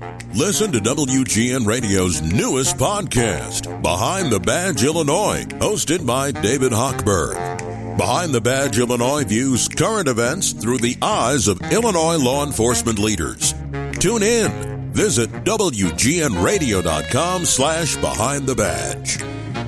Listen to WGN Radio's newest podcast, Behind the Badge Illinois, hosted by David Hochberg. Behind the Badge Illinois views current events through the eyes of Illinois law enforcement leaders. Tune in. Visit WGNRadio.com/Behind the Badge.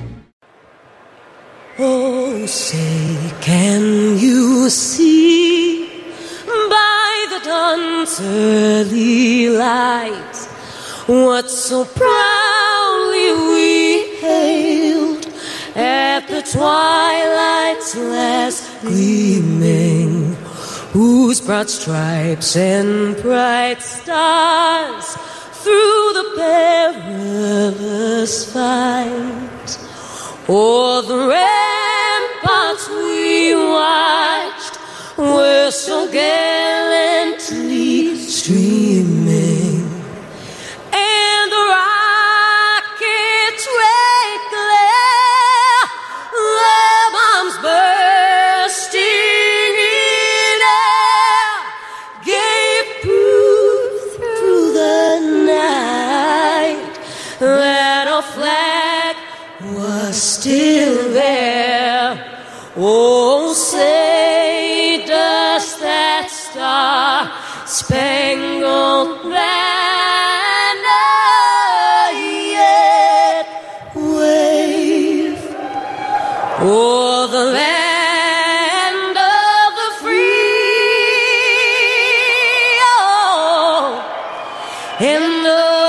Oh, say, can you see by the dawn's early light what so proudly we hailed at the twilight's last gleaming, whose broad stripes and bright stars through the perilous fight o'er the ramparts we watched were so gallantly streaming, and the rocket's red glare, their bombs bursting in air, gave proof through the night that our flag was still there. Oh, say, does that star-spangled banner yet wave o'er the land of the free? Oh, and the